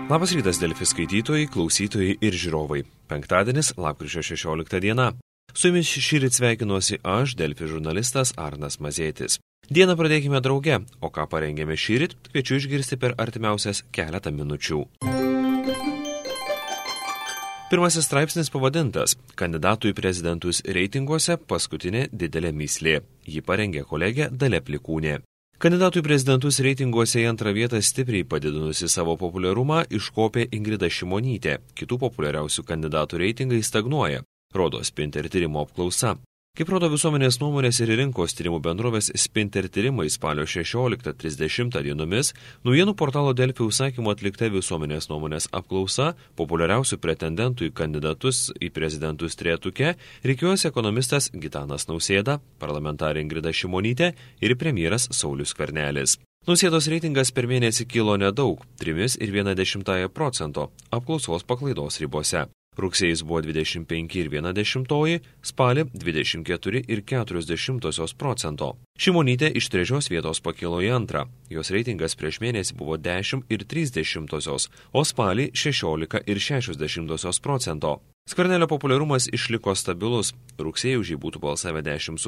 Labas rytas, Delfi skaitytojai, klausytojai ir žiūrovai. Penktadienis, lapkričio 16 diena. Su jumis šįryt sveikinuosi aš, Delfi žurnalistas Arnas Mazėtis. Dieną pradėkime drauge, o ką parengėme šįryt, kviečiu išgirsti per artimiausias keletą minučių. Pirmasis straipsnis pavadintas "Kandidatų į prezidentus reitinguose paskutinė didelė mįslė". Jį parengė kolegė Dalia Plikūnė. Kandidatų į prezidentus reitinguose į antrą vietą stipriai padidinusi savo populiarumą iškopė Ingrida Šimonytė. Kitų populiariausių kandidatų reitingai stagnuoja, rodo Spinter tyrimo apklausa. Kaip rodo visuomenės nuomonės ir rinkos tyrimų bendrovės Spinter tyrimai spalio 16-30 dienomis, naujienų portalo Delfi užsakymu atlikta visuomenės nuomonės apklausa populiariausių pretendentų į kandidatus į prezidentus trejetuke rikiuojasi ekonomistas Gitanas Nausėda, parlamentarė Ingrida Šimonytė ir premjeras Saulius Skvernelis. Nausėdos reitingas per mėnesį kilo nedaug - 3,1% apklausos paklaidos ribose. Rugsėjais buvo 25,1%, spalį 24,4%. Šimonytė iš trečios vietos pakilo į antrą. Jos reitingas prieš mėnesį buvo 10,3%, o spalį 16,6%. Skvernelio populiarumas išliko stabilus. Rugsėjai už jį būtų balsavę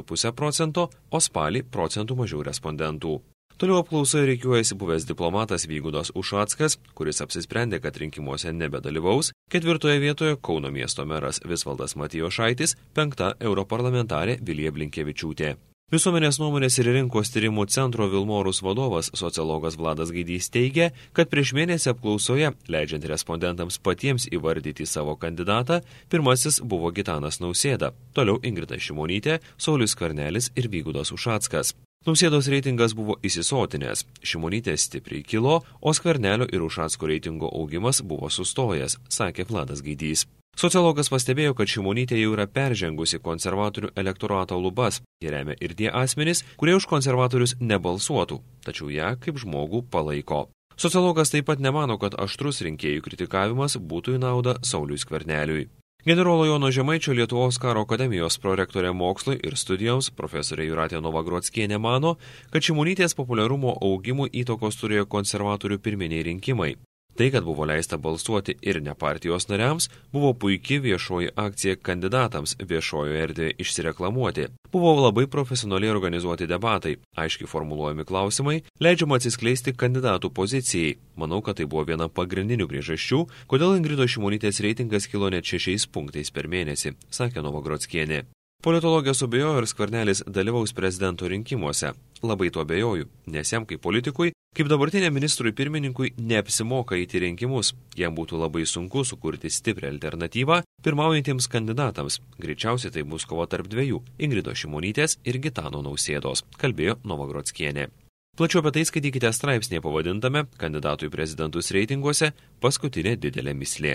10,5%, o spalį procentų mažiau respondentų. Toliau apklausoje reikiuojasi buvęs diplomatas Vygaudas Ušackas, kuris apsisprendė, kad rinkimuose nebedalyvaus, ketvirtoje vietoje Kauno miesto meras Visvaldas Matijošaitis, penkta europarlamentarė Vilija Blinkevičiūtė. Visuomenės nuomonės ir rinkos tyrimų centro Vilmorus vadovas sociologas Vladas Gaidys teigia, kad prieš mėnesį apklausoje, leidžiant respondentams patiems įvardyti savo kandidatą, pirmasis buvo Gitanas Nausėda, toliau Ingrida Šimonytė, Saulius Skvernelis ir Vygaudas Ušackas. Nausėdos reitingas buvo įsisotinęs, Šimonytė stipriai kilo, o Skvernelio ir Ušacko reitingo augimas buvo sustojęs, sakė Vladas Gaidys. Sociologas pastebėjo, kad Šimonytė jau yra peržengusi konservatorių elektorato lubas. Jie remia ir tie asmenys, kurie už konservatorius nebalsuotų, tačiau ją kaip žmogų palaiko. Sociologas taip pat nemano, kad aštrus rinkėjų kritikavimas būtų į naudą Sauliui Skverneliui. Generolo Jono Žemaičio Lietuvos karo akademijos prorektorė mokslui ir studijoms profesorė Jūratė Novagrockienė mano, kad Šimonytės populiarumo augimų įtakos turėjo konservatorių pirminiai rinkimai. Tai, kad buvo leista balsuoti ir ne partijos nariams, buvo puikia viešoji akcija kandidatams viešojoje erdvėje išsireklamuoti. Buvo labai profesionaliai organizuoti debatai, aiškiai formuluojami klausimai, leidžiama atsiskleisti kandidatų pozicijai. Manau, kad tai buvo viena pagrindinių priežasčių, kodėl Ingridos Šimonytės reitingas kilo net 6 punktais per mėnesį, sakė Novagrockienė. Politologė suabejojo, ar Skvernelis dalyvaus prezidento rinkimuose. Labai to abejoju, nes jam kaip politikui, kaip dabartiniam ministrui pirmininkui neapsimoka eiti rinkimus. Jam būtų labai sunku sukurti stiprią alternatyvą pirmaujantiems kandidatams. Greičiausiai tai bus kova tarp dviejų - Ingridos Šimonytės ir Gitano Nausėdos, kalbėjo Novagrockienė. Plačiau apie tai skaitykite straipsnėje pavadintame "Kandidatų į prezidentus reitinguose paskutinė didelė mįslė".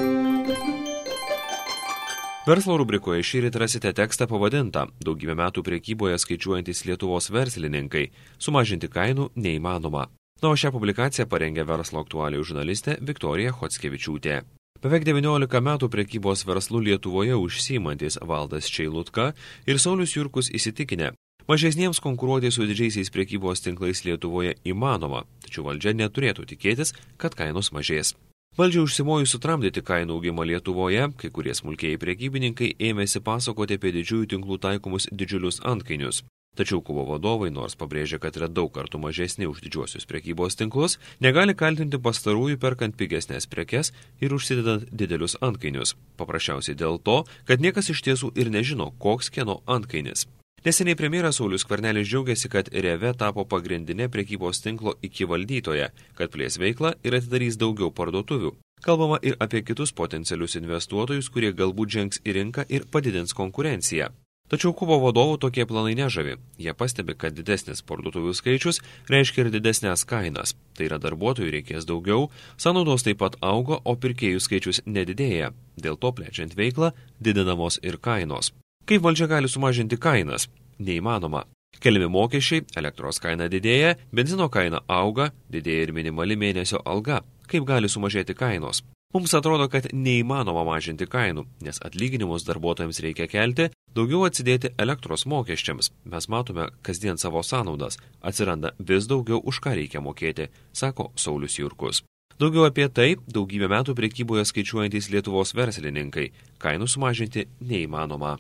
Verslo rubrikoje šįryt rasite tekstą pavadintą "Daugybę metų prekyboje skaičiuojantis Lietuvos verslininkai. Sumažinti kainų neįmanoma". Na, o šią publikaciją parengė verslo aktualijų žurnalistė Viktorija Chockevičiūtė. Beveik 19 metų prekybos verslų Lietuvoje užsiimantis Valdas Čeilutka ir Saulius Jurkus įsitikinę, mažesniems konkuruoti su didžiaisiais prekybos tinklais Lietuvoje įmanoma, tačiau valdžia neturėtų tikėtis, kad kainos mažės. Valdžia užsimojus sutramdyti kainų augimą Lietuvoje, kai kurie smulkieji prekybininkai ėmėsi pasakoti apie didžiųjų tinklų taikomus didžiulius antkainius. Tačiau klubo vadovai, nors pabrėžia, kad yra daug kartų mažesni už didžiuosius prekybos tinklus, negali kaltinti pastarųjų perkant pigesnės prekes ir užsidedant didelius antkainius. Paprasčiausiai dėl to, kad niekas iš tiesų ir nežino, koks kieno antkainis. Neseniai premjeras Saulius Skvernelis džiaugiasi, kad Reve tapo pagrindinė prekybos tinklo iki valdytoja, kad plės veiklą ir atidarys daugiau parduotuvių. Kalbama ir apie kitus potencialius investuotojus, kurie galbūt žengs į rinką ir padidins konkurenciją. Tačiau klubo vadovų tokie planai nežavi. Jie pastebi, kad didesnis parduotuvių skaičius reiškia ir didesnės kainas. Tai yra darbuotojų reikės daugiau, sąnaudos taip pat auga, o pirkėjų skaičius nedidėja. Dėl to plečiant veiklą didinamos ir kainos. Kaip valdžia gali sumažinti kainas? Neįmanoma. Keliami mokesčiai, elektros kaina didėja, benzino kaina auga, didėja ir minimali mėnesio alga. Kaip gali sumažėti kainos? Mums atrodo, kad neįmanoma mažinti kainų, nes atlyginimus darbuotojams reikia kelti, daugiau atsidėti elektros mokesčiams. Mes matome kasdien savo sąnaudas, atsiranda vis daugiau už ką reikia mokėti, sako Saulius Jurkus. Daugiau apie tai daugybę metų prekyboje skaičiuojantys Lietuvos verslininkai. Kainų sumažinti neįmanoma.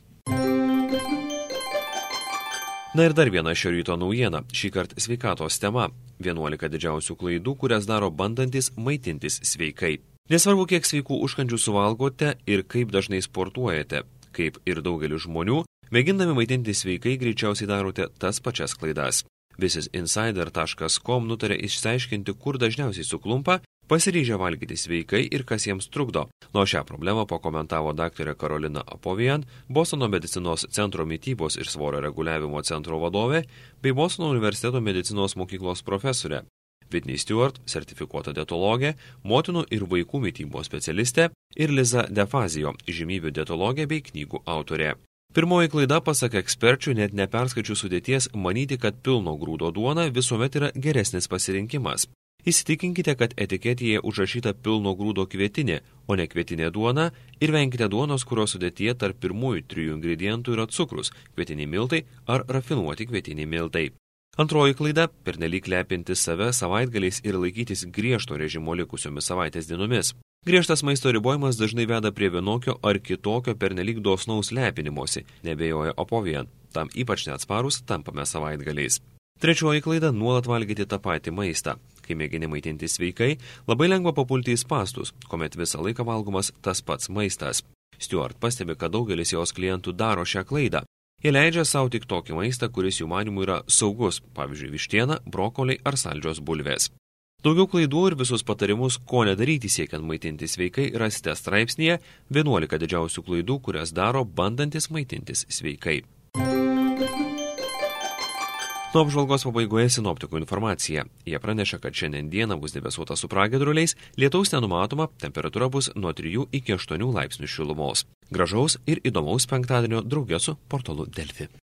Na ir dar viena šio ryto naujiena, šįkart sveikatos tema. 11 didžiausių klaidų, kurias daro bandantis maitintis sveikai. Nesvarbu, kiek sveikų užkandžių suvalgote ir kaip dažnai sportuojate. Kaip ir daugelis žmonių, mėgindami maitintis sveikai greičiausiai darote tas pačias klaidas. Businessinsider.com nutarė išsiaiškinti, kur dažniausiai suklumpa, pasiryžę valgyti sveikai ir kas jiems trukdo. Nuo šią problemą pakomentavo daktarė Karolina Apovian, Bostono medicinos centro mitybos ir svorio reguliavimo centro vadovė, bei Bostono universiteto medicinos mokyklos profesorė. Whitney Stewart, sertifikuota dietologė, motinų ir vaikų mitybos specialistė ir Liza DeFazio, žymybių dietologė bei knygų autorė. Pirmoji klaida, pasak eksperčių, net neperskaičių sudėties, manyti, kad pilno grūdo duona visuomet yra geresnis pasirinkimas. Įsitikinkite, kad etiketėje užrašyta pilno grūdo kvietinė, o ne kvietinė duona, ir venkite duonos, kurios sudėtyje tarp pirmųjų 3 ingredientų yra cukrus, kvietiniai miltai ar rafinuoti kvietiniai miltai. Antroji klaida – pernelyg lepinti save savaitgaliais ir laikytis griežto režimo likusiomis savaitės dienomis. Griežtas maisto ribojimas dažnai veda prie vienokio ar kitokio pernelyg dosnaus lepinimosi, neabejoja Apovian. Tam ypač neatsparus tampame savaitgaliais. Trečioji klaida – nuolat valgyti tą patį maistą. Kai mėgini maitinti sveikai, labai lengva papulti į spąstus, kuomet visą laiką valgomas tas pats maistas. Stewart pastebi, kad daugelis jos klientų daro šią klaidą. Jie leidžia savo tik tokį maistą, kuris jų manimų yra saugus, pavyzdžiui, vištiena, brokoliai ar saldžios bulvės. Daugiau klaidų ir visus patarimus, ko nedaryti siekiant maitinti sveikai, rasite straipsnėje 11 didžiausių klaidų, kurias daro bandantis maitintis sveikai. Nuo apžvalgos pabaigoje sinoptikų informacija. Jie praneša, kad šiandien dieną bus debesuota su pragiedruliais, lietaus nenumatoma, temperatūra bus nuo 3 iki 8 laipsnių šilumos. Gražaus ir įdomaus penktadienio drauge su portalu Delfi.